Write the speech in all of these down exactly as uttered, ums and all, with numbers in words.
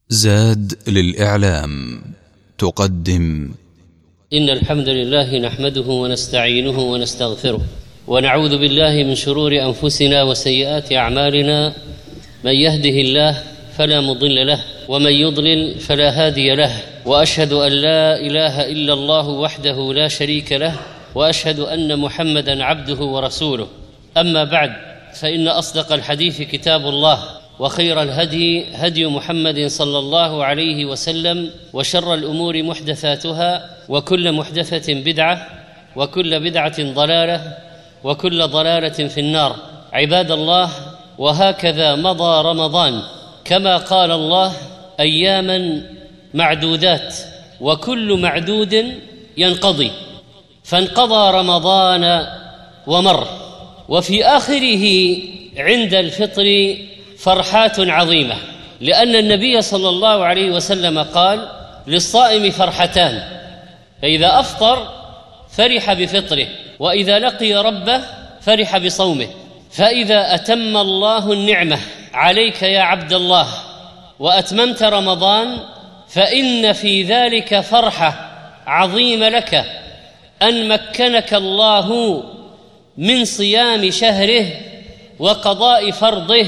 زاد للإعلام تقدم. إن الحمد لله نحمده ونستعينه ونستغفره ونعوذ بالله من شرور أنفسنا وسيئات أعمالنا. من يهده الله فلا مضل له ومن يضلل فلا هادي له، وأشهد أن لا إله إلا الله وحده لا شريك له، وأشهد أن محمدًا عبده ورسوله. أما بعد، فإن أصدق الحديث كتاب الله، وخير الهدي هدي محمد صلى الله عليه وسلم، وشر الأمور محدثاتها، وكل محدثة بدعة، وكل بدعة ضلالة، وكل ضلالة في النار. عباد الله، وهكذا مضى رمضان كما قال الله: أياما معدودات، وكل معدود ينقضي. فانقضى رمضان ومر، وفي آخره عند الفطر فرحات عظيمة، لأن النبي صلى الله عليه وسلم قال: للصائم فرحتان، فإذا أفطر فرح بفطره، وإذا لقي ربه فرح بصومه. فإذا أتم الله النعمة عليك يا عبد الله وأتممت رمضان، فإن في ذلك فرحة عظيمة لك أن مكنك الله من صيام شهره وقضاء فرضه،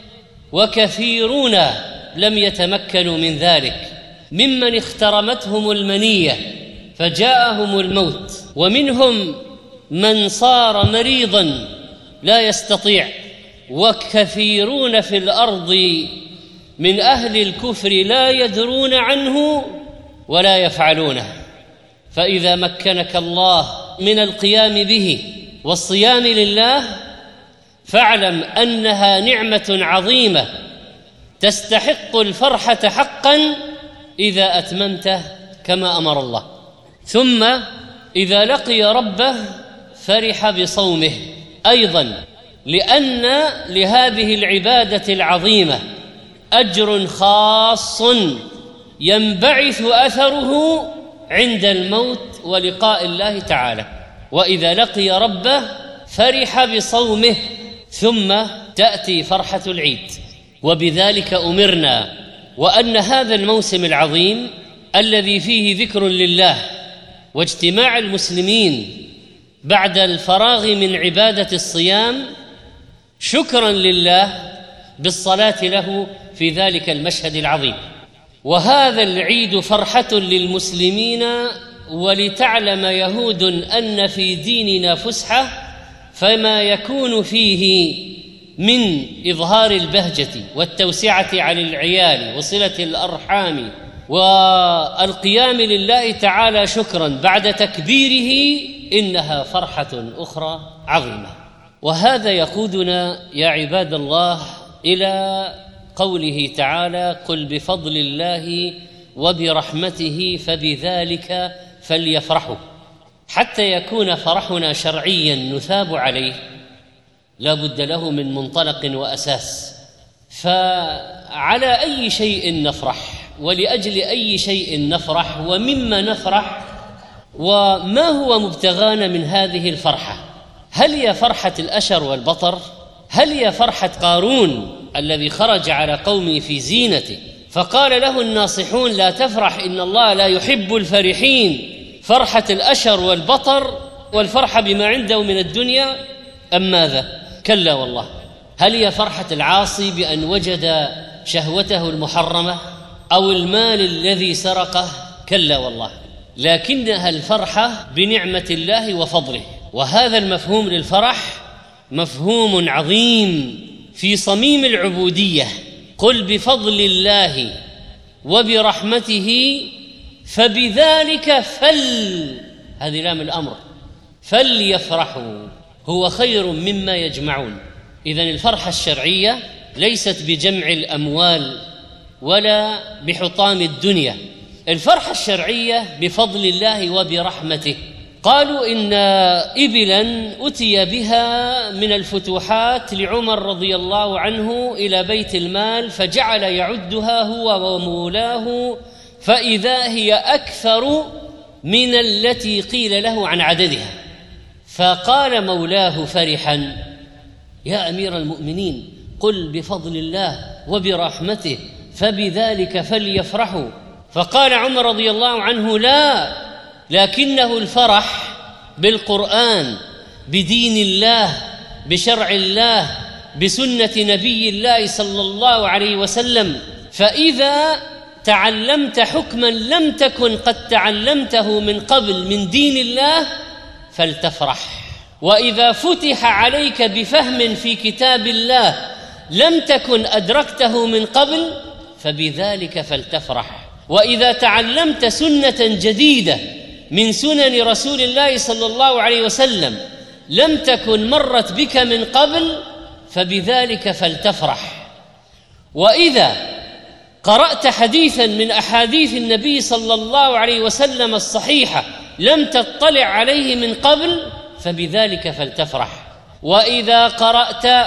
وكثيرون لم يتمكنوا من ذلك، ممن اخترمتهم المنية فجاءهم الموت، ومنهم من صار مريضا لا يستطيع، وكثيرون في الأرض من أهل الكفر لا يدرون عنه ولا يفعلونه. فإذا مكنك الله من القيام به والصيام لله، فاعلم أنها نعمة عظيمة تستحق الفرحة حقا إذا أتممته كما أمر الله. ثم إذا لقي ربه فرح بصومه أيضا، لأن لهذه العبادة العظيمة أجر خاص ينبعث أثره عند الموت ولقاء الله تعالى. وإذا لقي ربه فرح بصومه، ثم تأتي فرحة العيد. وبذلك أمرنا، وأن هذا الموسم العظيم الذي فيه ذكر لله واجتماع المسلمين بعد الفراغ من عبادة الصيام شكرا لله بالصلاة له في ذلك المشهد العظيم. وهذا العيد فرحة للمسلمين، ولتعلم يهود أن في ديننا فسحة، فما يكون فيه من إظهار البهجة والتوسعة على العيال وصلة الأرحام والقيام لله تعالى شكرا بعد تكبيره، إنها فرحة أخرى عظيمة. وهذا يقودنا يا عباد الله إلى قوله تعالى: قل بفضل الله وبرحمته فبذلك فليفرحوا. حتى يكون فرحنا شرعيا نثاب عليه لا بد له من منطلق وأساس. فعلى أي شيء نفرح، ولأجل أي شيء نفرح، ومما نفرح، وما هو مبتغانا من هذه الفرحة؟ هل هي فرحة الأشر والبطر؟ هل هي فرحة قارون الذي خرج على قومه في زينته فقال له الناصحون: لا تفرح إن الله لا يحب الفرحين؟ فرحة الأشر والبطر والفرحة بما عنده من الدنيا، أم ماذا؟ كلا والله. هل هي فرحة العاصي بأن وجد شهوته المحرمة أو المال الذي سرقه؟ كلا والله. لكنها الفرحة بنعمة الله وفضله. وهذا المفهوم للفرح مفهوم عظيم في صميم العبودية. قل بفضل الله وبرحمته فبذلك فل، هذه لام الأمر، فليفرحوا هو خير مما يجمعون. إذن الفرحة الشرعية ليست بجمع الأموال ولا بحطام الدنيا، الفرحة الشرعية بفضل الله وبرحمته. قالوا إن إبلا أتي بها من الفتوحات لعمر رضي الله عنه إلى بيت المال، فجعل يعدها هو ومولاه، فإذا هي أكثر من التي قيل له عن عددها. فقال مولاه فرحا: يا أمير المؤمنين، قل بفضل الله وبرحمته فبذلك فليفرحوا. فقال عمر رضي الله عنه: لا، لكنه الفرح بالقرآن، بدين الله، بشرع الله، بسنة نبي الله صلى الله عليه وسلم. فإذا تعلمت حكما لم تكن قد تعلمته من قبل من دين الله فلتفرح، وإذا فتح عليك بفهم في كتاب الله لم تكن أدركته من قبل فبذلك فلتفرح، وإذا تعلمت سنة جديدة من سنن رسول الله صلى الله عليه وسلم لم تكن مرت بك من قبل فبذلك فلتفرح، وإذا قرأت حديثا من أحاديث النبي صلى الله عليه وسلم الصحيحة لم تطلع عليه من قبل فبذلك فلتفرح، وإذا قرأت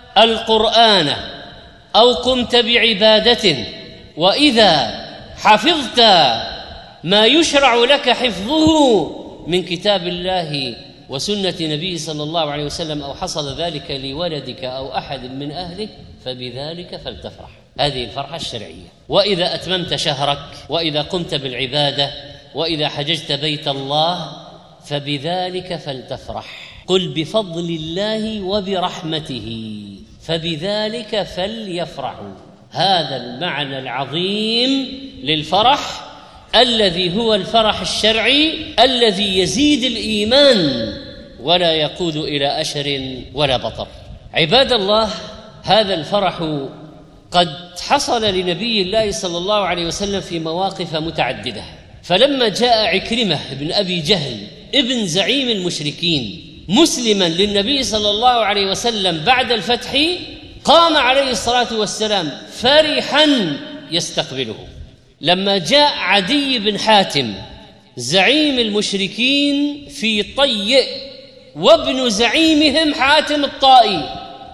القرآن أو قمت بعبادة وإذا حفظت ما يشرع لك حفظه من كتاب الله وسنة نبي صلى الله عليه وسلم أو حصل ذلك لولدك أو أحد من أهلك فبذلك فلتفرح. هذه الفرحة الشرعية. وإذا أتممت شهرك وإذا قمت بالعبادة وإذا حججت بيت الله فبذلك فلتفرح. قل بفضل الله وبرحمته فبذلك فليفرحوا. هذا المعنى العظيم للفرح الذي هو الفرح الشرعي الذي يزيد الإيمان ولا يقود إلى أشر ولا بطر. عباد الله، هذا الفرح قد حصل لنبي الله صلى الله عليه وسلم في مواقف متعددة. فلما جاء عكرمة بن أبي جهل ابن زعيم المشركين مسلما للنبي صلى الله عليه وسلم بعد الفتح قام عليه الصلاة والسلام فرحا يستقبله. لما جاء عدي بن حاتم زعيم المشركين في طي وابن زعيمهم حاتم الطائي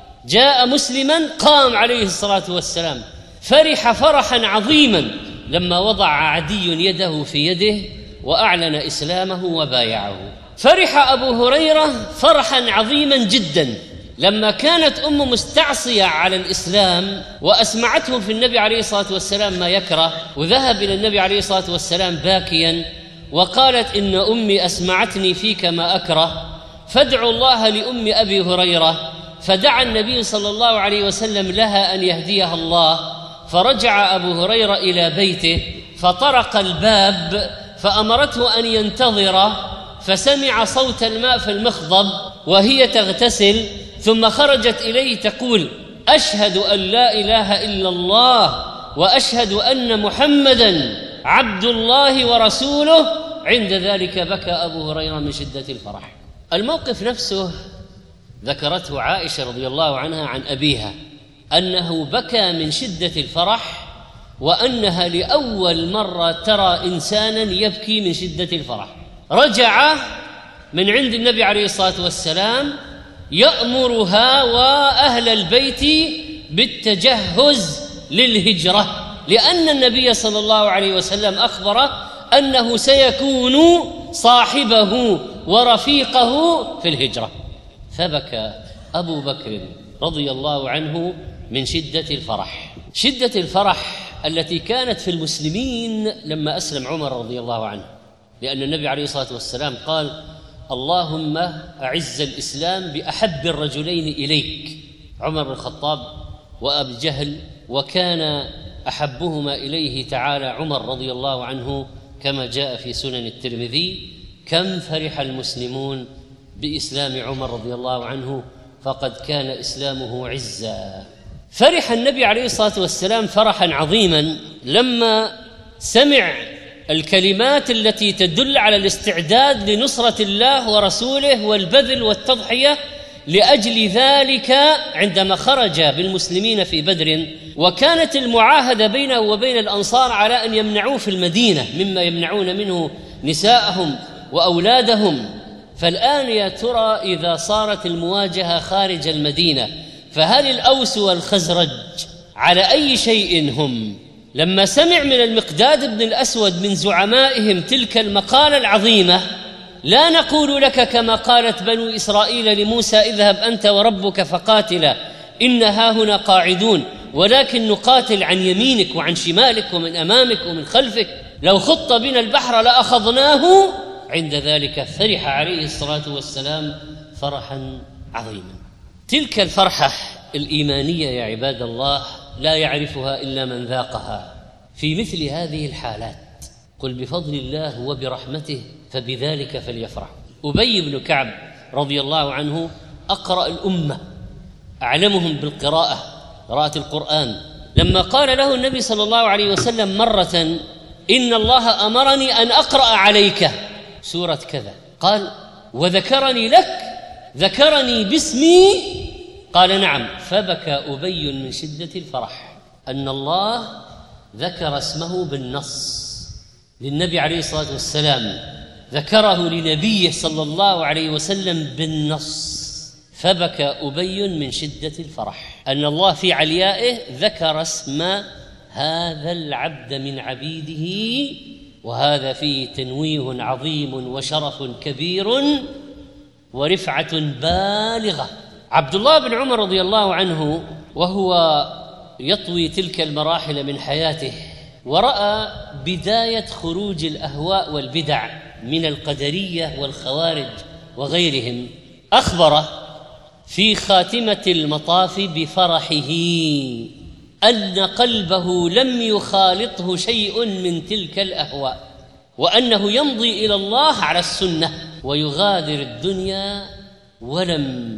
جاء مسلما قام عليه الصلاة والسلام فرح فرحا عظيما لما وضع عدي يده في يده وأعلن إسلامه وبايعه. فرح أبو هريرة فرحا عظيما جدا لما كانت أم مستعصية على الإسلام وأسمعته في النبي عليه الصلاة والسلام ما يكره، وذهب إلى النبي عليه الصلاة والسلام باكيا وقالت: إن أمي أسمعتني فيك ما أكره فادعوا الله لأم أبي هريرة. فدعا النبي صلى الله عليه وسلم لها أن يهديها الله. فرجع أبو هريرة إلى بيته فطرق الباب فأمرته أن ينتظر، فسمع صوت الماء في المخضب وهي تغتسل، ثم خرجت إليه تقول: أشهد أن لا إله إلا الله وأشهد أن محمدًا عبد الله ورسوله. عند ذلك بكى أبو هريرة من شدة الفرح. الموقف نفسه ذكرته عائشة رضي الله عنها عن أبيها أنه بكى من شدة الفرح، وأنها لأول مرة ترى إنسانا يبكي من شدة الفرح. رجع من عند النبي عليه الصلاة والسلام يأمرها وأهل البيت بالتجهز للهجرة، لأن النبي صلى الله عليه وسلم أخبره أنه سيكون صاحبه ورفيقه في الهجرة. فبكى أبو بكر رضي الله عنه من شدة الفرح. شدة الفرح التي كانت في المسلمين لما أسلم عمر رضي الله عنه، لأن النبي عليه الصلاة والسلام قال: اللهم أعز الإسلام بأحب الرجلين إليك، عمر بن الخطاب وأبي جهل، وكان أحبهما إليه تعالى عمر رضي الله عنه كما جاء في سنن الترمذي. كم فرح المسلمون بإسلام عمر رضي الله عنه، فقد كان إسلامه عزا. فرح النبي عليه الصلاة والسلام فرحا عظيما لما سمع الكلمات التي تدل على الاستعداد لنصرة الله ورسوله والبذل والتضحية لأجل ذلك عندما خرج بالمسلمين في بدر، وكانت المعاهدة بينه وبين الأنصار على أن يمنعوه في المدينة مما يمنعون منه نساءهم وأولادهم. فالآن يا ترى إذا صارت المواجهة خارج المدينة فهل الأوس والخزرج على أي شيء هم؟ لما سمع من المقداد بن الأسود من زعمائهم تلك المقالة العظيمة: لا نقول لك كما قالت بنو إسرائيل لموسى اذهب أنت وربك فقاتلا إن هاهنا قاعدون، ولكن نقاتل عن يمينك وعن شمالك ومن أمامك ومن خلفك، لو خط بنا البحر لأخذناه. عند ذلك فرح عليه الصلاة والسلام فرحا عظيما. تلك الفرحة الإيمانية يا عباد الله لا يعرفها إلا من ذاقها. في مثل هذه الحالات قل بفضل الله وبرحمته فبذلك فليفرحوا. أبي بن كعب رضي الله عنه أقرأ الأمة، أعلمهم بالقراءة، قراءة القرآن. لما قال له النبي صلى الله عليه وسلم مرة إن الله أمرني أن أقرأ عليك سورة كذا، قال وذكرني لك، ذكرني باسمي؟ قال نعم. فبكى أبي من شدة الفرح أن الله ذكر اسمه بالنص للنبي عليه الصلاة والسلام، ذكره لنبيه صلى الله عليه وسلم بالنص. فبكى أبي من شدة الفرح أن الله في عليائه ذكر اسم هذا العبد من عبيده، وهذا فيه تنويه عظيم وشرف كبير ورفعة بالغة. عبد الله بن عمر رضي الله عنه وهو يطوي تلك المراحل من حياته ورأى بداية خروج الأهواء والبدع من القدرية والخوارج وغيرهم، أخبر في خاتمة المطاف بفرحه أن قلبه لم يخالطه شيء من تلك الأهواء، وأنه يمضي إلى الله على السنة ويغادر الدنيا ولم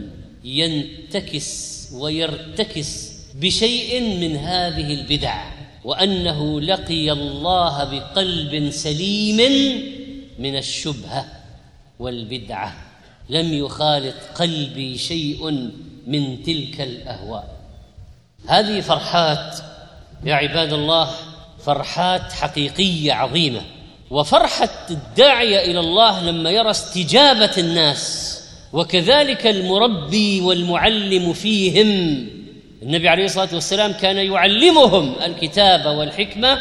ينتكس ويرتكس بشيء من هذه البدع، وأنه لقي الله بقلب سليم من الشبهة والبدعة، لم يخالط قلبي شيء من تلك الأهواء. هذه فرحات يا عباد الله، فرحات حقيقية عظيمة. وفرحة الداعية إلى الله لما يرى استجابة الناس، وكذلك المربي والمعلم فيهم. النبي عليه الصلاة والسلام كان يعلمهم الكتاب والحكمة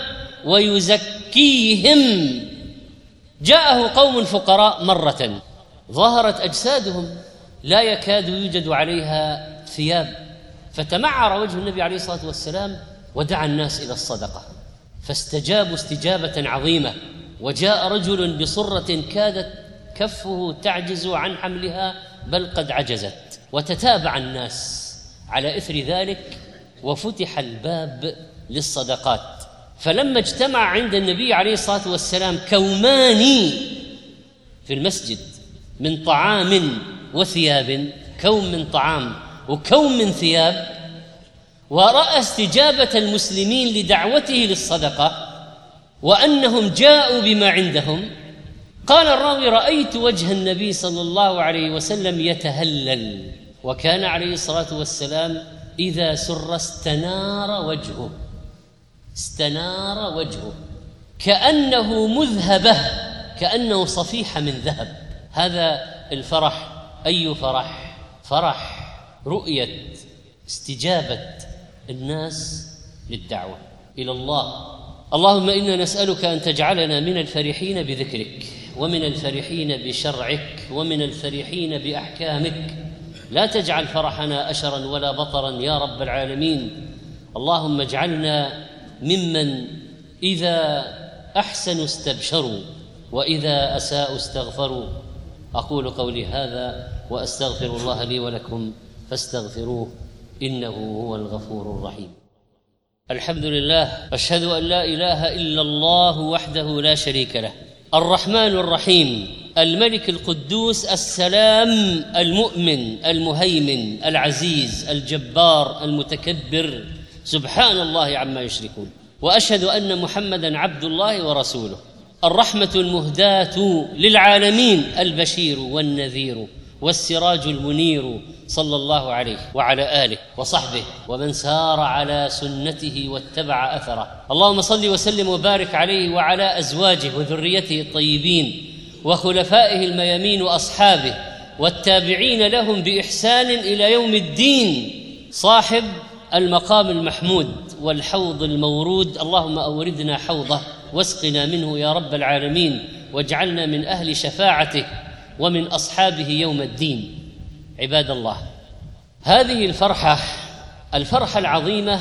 ويزكيهم. جاءه قوم فقراء مرة ظهرت أجسادهم لا يكاد يوجد عليها ثياب، فتمعر وجه النبي عليه الصلاة والسلام ودعا الناس إلى الصدقة، فاستجابوا استجابة عظيمة. وجاء رجل بصرة كادت كفه تعجز عن حملها بل قد عجزت، وتتابع الناس على إثر ذلك وفتح الباب للصدقات. فلما اجتمع عند النبي عليه الصلاة والسلام كومان في المسجد من طعام وثياب، كوم من طعام وكوم من ثياب، ورأى استجابة المسلمين لدعوته للصدقة وأنهم جاءوا بما عندهم، قال الراوي رأيت وجه النبي صلى الله عليه وسلم يتهلل، وكان عليه الصلاة والسلام إذا سر استنار وجهه، استنار وجهه كأنه مذهبة، كأنه صفيحة من ذهب. هذا الفرح أي فرح؟ فرح رؤية استجابة الناس للدعوة إلى الله. اللهم إنا نسألك أن تجعلنا من الفرحين بذكرك، ومن الفرحين بشرعك، ومن الفرحين بأحكامك. لا تجعل فرحنا أشرا ولا بطرا يا رب العالمين. اللهم اجعلنا ممن إذا أحسنوا استبشروا وإذا أساءوا استغفروا. أقول قولي هذا وأستغفر الله لي ولكم فاستغفروه إنه هو الغفور الرحيم. الحمد لله، أشهد أن لا إله إلا الله وحده لا شريك له، الرحمن الرحيم، الملك القدوس السلام، المؤمن المهيمن العزيز الجبار المتكبر، سبحان الله عما يشركون. وأشهد أن محمدًا عبد الله ورسوله، الرحمة المهداة للعالمين، البشير والنذير والسراج المنير، صلى الله عليه وعلى آله وصحبه ومن سار على سنته واتبع أثره. اللهم صل وسلم وبارك عليه وعلى أزواجه وذريته الطيبين وخلفائه الميامين وأصحابه والتابعين لهم بإحسان إلى يوم الدين، صاحب المقام المحمود والحوض المورود. اللهم أوردنا حوضه واسقنا منه يا رب العالمين، واجعلنا من أهل شفاعته ومن أصحابه يوم الدين. عباد الله، هذه الفرحة الفرحة العظيمة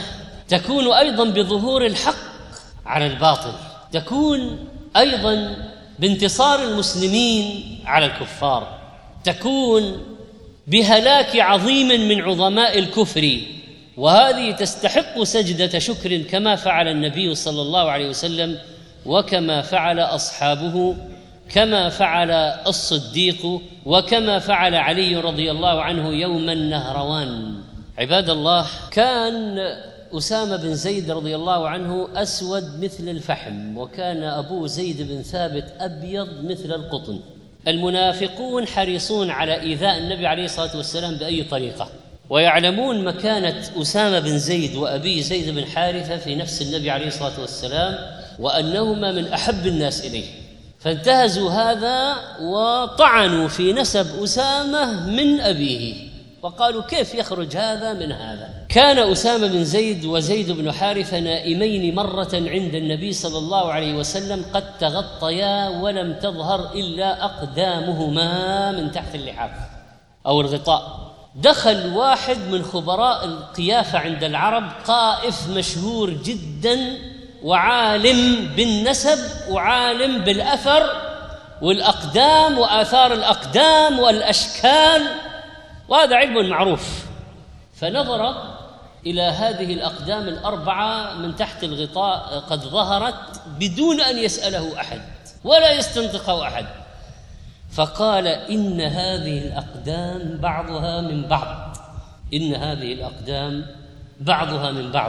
تكون أيضا بظهور الحق على الباطل، تكون أيضا بانتصار المسلمين على الكفار، تكون بهلاك عظيم من عظماء الكفر، وهذه تستحق سجدة شكر كما فعل النبي صلى الله عليه وسلم وكما فعل أصحابه، كما فعل الصديق وكما فعل علي رضي الله عنه يوم النهروان. عباد الله، كان أسامة بن زيد رضي الله عنه أسود مثل الفحم، وكان أبوه زيد بن ثابت أبيض مثل القطن. المنافقون حريصون على إيذاء النبي عليه الصلاة والسلام بأي طريقة، ويعلمون مكانة أسامة بن زيد وأبي زيد بن حارثة في نفس النبي عليه الصلاة والسلام، وأنهما من أحب الناس إليه، فانتهزوا هذا وطعنوا في نسب أسامة من أبيه، وقالوا كيف يخرج هذا من هذا. كان أسامة بن زيد وزيد بن حارثة نائمين مرة عند النبي صلى الله عليه وسلم قد تغطيا ولم تظهر إلا أقدامهما من تحت اللحاف أو الغطاء. دخل واحد من خبراء القيافة عند العرب، قائف مشهور جدا وعالم بالنسب وعالم بالأثر والأقدام وآثار الأقدام والأشكال، وهذا علم معروف. فنظر إلى هذه الأقدام الأربعة من تحت الغطاء قد ظهرت بدون أن يسأله أحد ولا يستنطقه أحد، فقال إن هذه الأقدام بعضها من بعض، إن هذه الأقدام بعضها من بعض.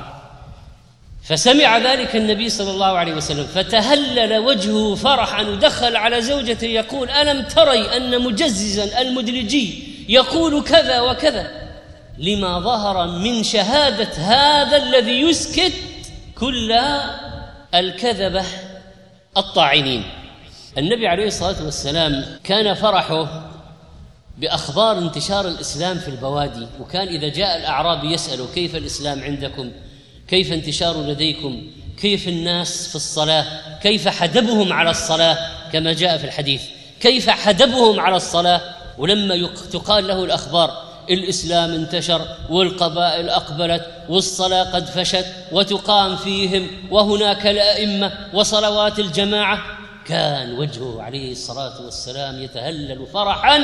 فسمع ذلك النبي صلى الله عليه وسلم فتهلل وجهه فرحا، ودخل على زوجته يقول ألم تري أن مجززا المدلجي يقول كذا وكذا، لما ظهر من شهادة هذا الذي يسكت كل الكذبة الطاعنين. النبي عليه الصلاة والسلام كان فرحه بأخبار انتشار الإسلام في البوادي، وكان إذا جاء الأعرابي يسأل كيف الإسلام عندكم، كيف انتشار لديكم، كيف الناس في الصلاة، كيف حدبهم على الصلاة كما جاء في الحديث، كيف حدبهم على الصلاة. ولما تقال له الأخبار الإسلام انتشر والقبائل أقبلت والصلاة قد فشت وتقام فيهم وهناك الأئمة وصلوات الجماعة، كان وجهه عليه الصلاة والسلام يتهلل فرحا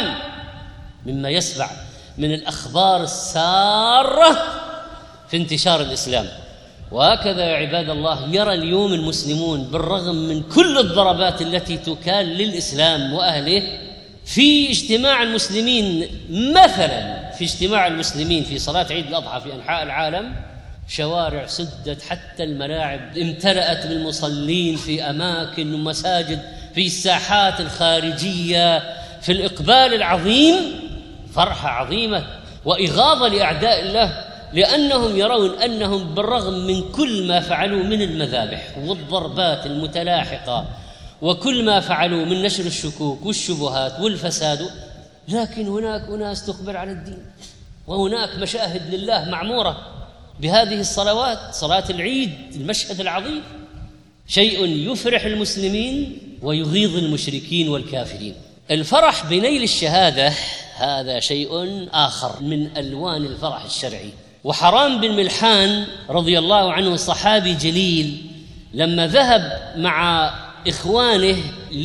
مما يسمع من الأخبار السارة في انتشار الإسلام. وهكذا يا عباد الله يرى اليوم المسلمون بالرغم من كل الضربات التي تكال للإسلام وأهله في اجتماع المسلمين، مثلا في اجتماع المسلمين في صلاة عيد الأضحى في أنحاء العالم، شوارع سدت حتى الملاعب امتلأت بالمصلين في أماكن ومساجد في الساحات الخارجية، في الإقبال العظيم، فرحة عظيمة وإغاظة لأعداء الله، لأنهم يرون أنهم بالرغم من كل ما فعلوا من المذابح والضربات المتلاحقة وكل ما فعلوا من نشر الشكوك والشبهات والفساد، لكن هناك أناس تخبر على الدين، وهناك مشاهد لله معمورة بهذه الصلوات، صلاة العيد المشهد العظيم، شيء يفرح المسلمين ويغيظ المشركين والكافرين. الفرح بنيل الشهادة هذا شيء آخر من ألوان الفرح الشرعي. وحرام بن ملحان رضي الله عنه صحابي جليل لما ذهب مع إخوانه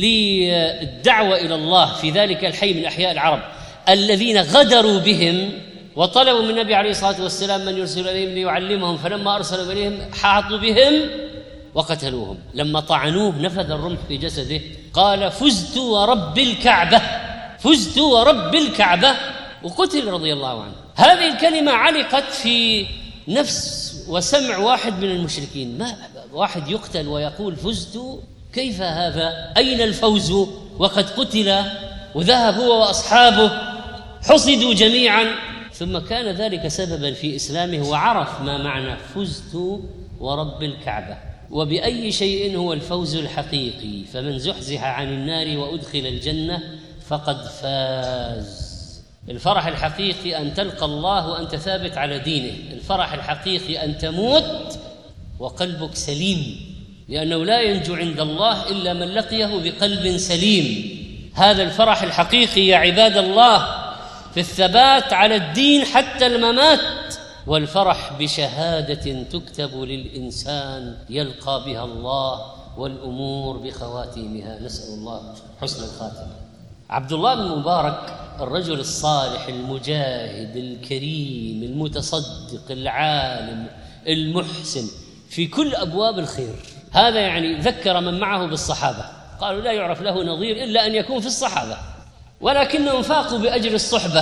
للدعوة إلى الله في ذلك الحي من أحياء العرب الذين غدروا بهم وطلبوا من النبي عليه الصلاة والسلام من يرسل إليهم ليعلمهم، فلما أرسلوا إليهم حاطوا بهم وقتلوهم. لما طعنوه نفذ الرمح في جسده، قال فزت ورب الكعبة، فزت ورب الكعبة، وقتل رضي الله عنه. هذه الكلمة علقت في نفس وسمع واحد من المشركين، ما واحد يقتل ويقول فزت، كيف هذا؟ أين الفوز وقد قتل وذهب هو وأصحابه حصدوا جميعا؟ ثم كان ذلك سببا في إسلامه وعرف ما معنى فزت ورب الكعبة. وبأي شيء هو الفوز الحقيقي؟ فمن زحزح عن النار وأدخل الجنة فقد فاز. الفرح الحقيقي أن تلقى الله وأنت ثابت على دينه، الفرح الحقيقي أن تموت وقلبك سليم، لأنه لا ينجو عند الله إلا من لقيه بقلب سليم. هذا الفرح الحقيقي يا عباد الله في الثبات على الدين حتى الممات، والفرح بشهادة تكتب للإنسان يلقى بها الله والأمور بخواتيمها، نسأل الله حسن الخاتمة. عبد الله بن مبارك الرجل الصالح المجاهد الكريم المتصدق العالم المحسن في كل أبواب الخير، هذا يعني ذكر من معه بالصحابة، قالوا لا يعرف له نظير إلا أن يكون في الصحابة، ولكنهم فاقوا بأجر الصحبة،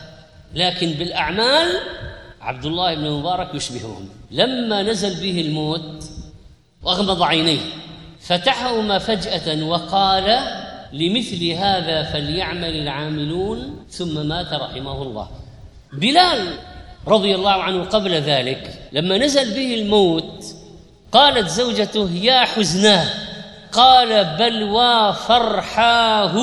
لكن بالأعمال عبد الله بن مبارك يشبههم. لما نزل به الموت وأغمض عينيه فتحهما فجأة وقال لمثل هذا فليعمل العاملون، ثم مات رحمه الله. بلال رضي الله عنه قبل ذلك لما نزل به الموت قالت زوجته يا حزناه، قال بل وفرحاه،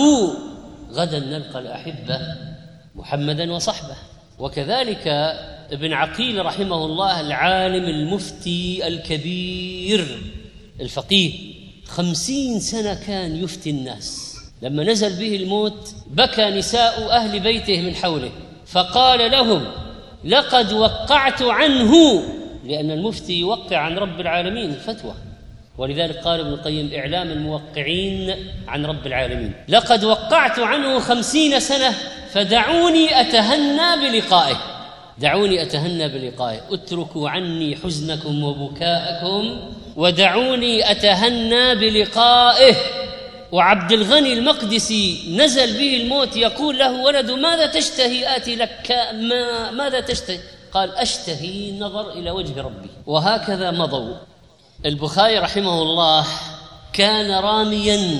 غدا نلقى الأحبة محمدا وصحبه. وكذلك ابن عقيل رحمه الله العالم المفتي الكبير الفقيه، خمسين سنة كان يفتي الناس، لما نزل به الموت بكى نساء أهل بيته من حوله فقال لهم لقد وقعت عنه، لأن المفتي يوقع عن رب العالمين الفتوى، ولذلك قال ابن القيم إعلام الموقعين عن رب العالمين، لقد وقعت عنه خمسين سنة فدعوني أتهنى بلقائه، دعوني أتهنى بلقائه، اتركوا عني حزنكم وبكاءكم ودعوني أتهنى بلقائه. وعبد الغني المقدسي نزل به الموت يقول له ولد ماذا تشتهي آتي لك، ما ماذا تشتهي؟ قال أشتهي النظر إلى وجه ربي. وهكذا مضوا. البخاري رحمه الله كان راميا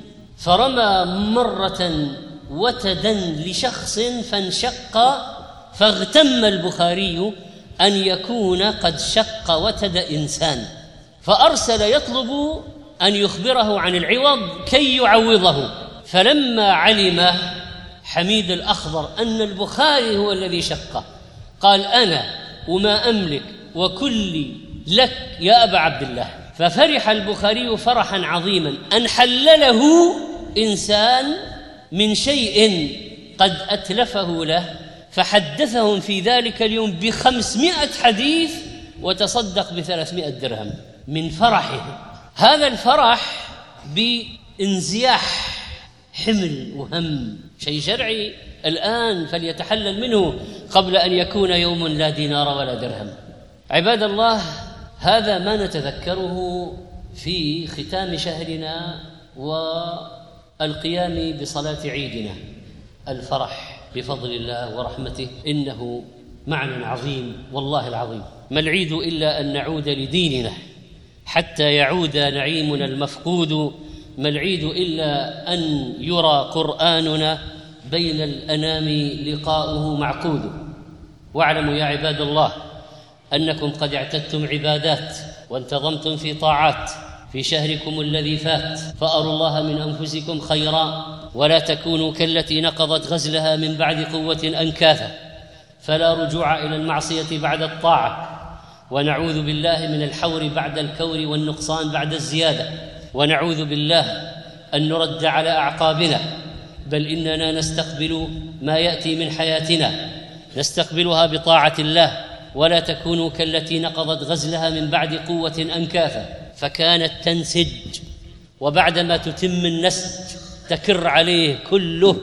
فرمى مرة وتدا لشخص فانشق، فاغتم البخاري أن يكون قد شق وتد إنسان، فأرسل يطلب أن يخبره عن العوض كي يعوضه، فلما علم حميد الأخضر أن البخاري هو الذي شقه قال أنا وما أملك وكلي لك يا أبا عبد الله. ففرح البخاري فرحا عظيما أن حلله إنسان من شيء قد أتلفه له، فحدثهم في ذلك اليوم بخمسمائة حديث وتصدق بثلاثمائة درهم من فرحه. هذا الفرح بانزياح حمل وهم، شيء شرعي الآن فليتحلل منه قبل أن يكون يوم لا دينار ولا درهم. عباد الله، هذا ما نتذكره في ختام شهرنا والقيام بصلاة عيدنا، الفرح بفضل الله ورحمته، إنه معنى عظيم والله العظيم. ما العيد إلا أن نعود لديننا حتى يعود نعيمنا المفقود، ما العيد إلا أن يرى قرآننا بين الأنام لقاؤه معقود. واعلموا يا عباد الله أنكم قد اعتدتم عبادات وانتظمتم في طاعات في شهركم الذي فات، فأروا الله من أنفسكم خيرا ولا تكونوا كالتي نقضت غزلها من بعد قوة أنكاثا، فلا رجوع إلى المعصية بعد الطاعة، ونعوذ بالله من الحور بعد الكور والنقصان بعد الزيادة، ونعوذ بالله أن نرد على أعقابنا، بل إننا نستقبل ما يأتي من حياتنا نستقبلها بطاعة الله. ولا تكونوا كالتي نقضت غزلها من بعد قوة أنكاثا فكانت تنسج، وبعدما تتم النسج تكر عليه كله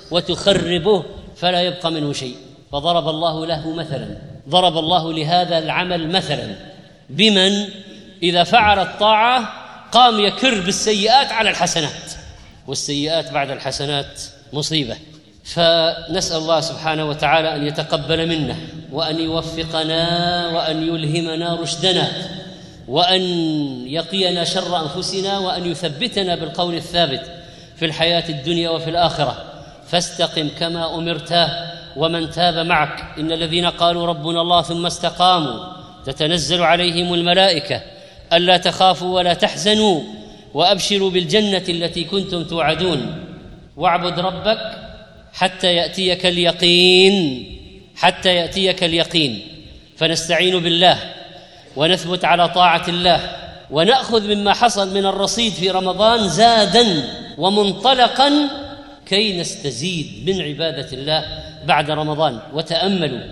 وتخربه فلا يبقى منه شيء. فضرب الله له مثلا، ضرب الله لهذا العمل مثلا بمن إذا فعل الطاعة قام يكر بالسيئات على الحسنات، والسيئات بعد الحسنات مصيبة. فنسأل الله سبحانه وتعالى أن يتقبل منا وأن يوفقنا وأن يلهمنا رشدنا وأن يقينا شر أنفسنا وأن يثبتنا بالقول الثابت في الحياة الدنيا وفي الآخرة. فاستقم كما أمرت ومن تاب معك، إن الذين قالوا ربنا الله ثم استقاموا تتنزل عليهم الملائكة ألا تخافوا ولا تحزنوا وأبشروا بالجنة التي كنتم توعدون. واعبد ربك حتى يأتيك اليقين، حتى يأتيك اليقين. فنستعين بالله ونثبت على طاعة الله ونأخذ مما حصل من الرصيد في رمضان زادا ومنطلقا كي نستزيد من عبادة الله بعد رمضان. وتأملوا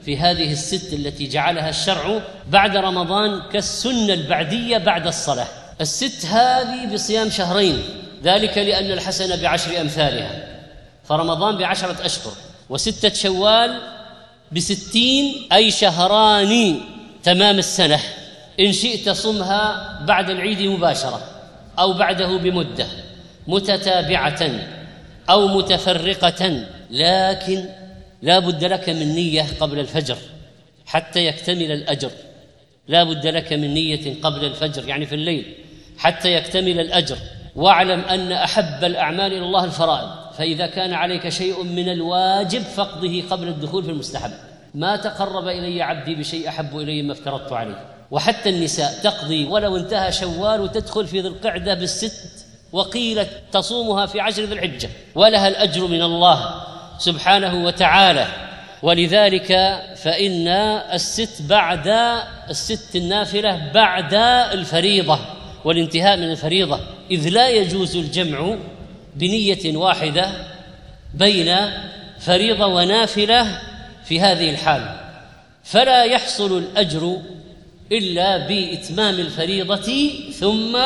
في هذه الست التي جعلها الشرع بعد رمضان كالسنة البعدية بعد الصلاة. الست هذه بصيام شهرين، ذلك لأن الحسنة بعشر أمثالها، فرمضان بعشرة أشهر، وستة شوال بستين، أي شهران تمام السنة. إن شئت صمها بعد العيد مباشرة أو بعده بمدة متتابعة أو متفرقة، لكن لا بد لك من نية قبل الفجر حتى يكتمل الأجر. لا بد لك من نية قبل الفجر، يعني في الليل، حتى يكتمل الأجر. واعلم أن أحب الأعمال إلى الله الفرائض، فإذا كان عليك شيء من الواجب فاقضه قبل الدخول في المستحب. ما تقرب إلي عبدي بشيء أحب إلي ما افترضت عليه. وحتى النساء تقضي ولو انتهى شوال وتدخل في ذي القعدة بالست، وقيل تصومها في عشر ذي الحجة، ولها الأجر من الله سبحانه وتعالى. ولذلك فإن الست بعد الست النافلة بعد الفريضة والانتهاء من الفريضة، إذ لا يجوز الجمع بنية واحدة بين فريضة ونافلة في هذه الحال، فلا يحصل الأجر إلا بإتمام الفريضة ثم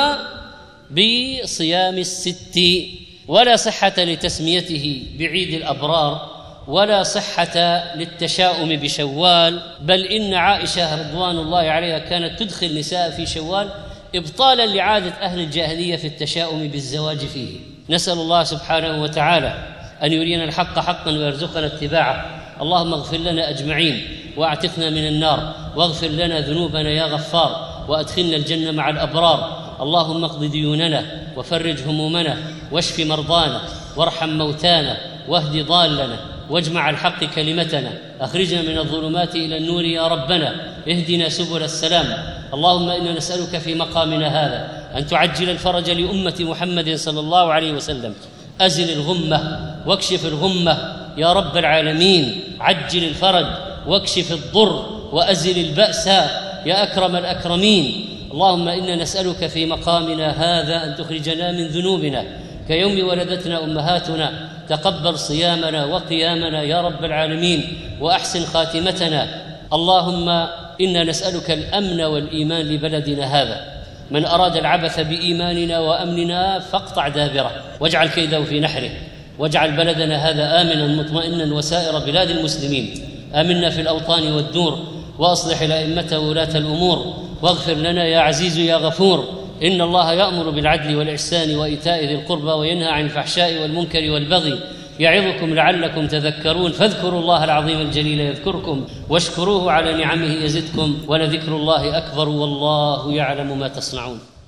بصيام الست. ولا صحة لتسميته بعيد الأبرار، ولا صحة للتشاؤم بشوال، بل إن عائشة رضوان الله عليها كانت تدخل نساء في شوال إبطالا لعادة أهل الجاهلية في التشاؤم بالزواج فيه. نسأل الله سبحانه وتعالى أن يرينا الحق حقا ويرزقنا اتباعه. اللهم اغفر لنا أجمعين واعتقنا من النار، واغفر لنا ذنوبنا يا غفار، وأدخلنا الجنة مع الأبرار. اللهم اقض ديوننا وفرج همومنا واشف مرضانا وارحم موتانا واهد ضالنا واجمع الحق كلمتنا، أخرجنا من الظلمات إلى النور يا ربنا، اهدنا سبل السلام. اللهم إنا نسألك في مقامنا هذا أن تعجل الفرج لأمة محمد صلى الله عليه وسلم، أزل الغمة واكشف الغمة يا رب العالمين، عجل الفرج واكشف الضر وأزل البأس يا أكرم الأكرمين. اللهم إنا نسألك في مقامنا هذا أن تخرجنا من ذنوبنا كيوم ولدتنا أمهاتنا، تقبل صيامنا وقيامنا يا رب العالمين، وأحسن خاتمتنا. اللهم إنا نسألك الأمن والإيمان لبلدنا هذا، من أراد العبث بإيماننا وأمننا فاقطع دابره واجعل كيده في نحره، واجعل بلدنا هذا آمنا مطمئنا وسائر بلاد المسلمين. آمنا في الأوطان والدور، وأصلح الأئمة وولاة الأمور، واغفر لنا يا عزيز يا غفور. إن الله يأمر بالعدل والإحسان وإيتاء ذي القربى وينهى عن الفحشاء والمنكر والبغي، يعظكم لعلكم تذكرون. فاذكروا الله العظيم الجليل يذكركم، واشكروه على نعمه يزدكم، ولذكر الله أكبر والله يعلم ما تصنعون.